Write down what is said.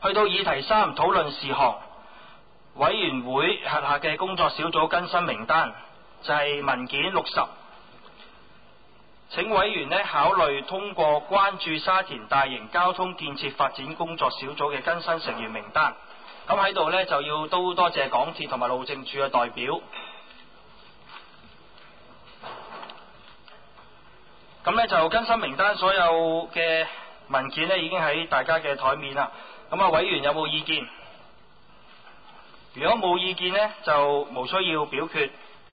去到議題3討論事項，委員會轄下嘅工作小組更新名單就係文件60，請委員考慮通過關注沙田大型交通建設發展工作小組嘅更新成員名單。咁喺度就要都多謝港鐵同埋路政署嘅代表。咁就更新名單所有嘅文件已經喺大家嘅台面啦。咁委員有冇意見？如果冇意見就無需要表決。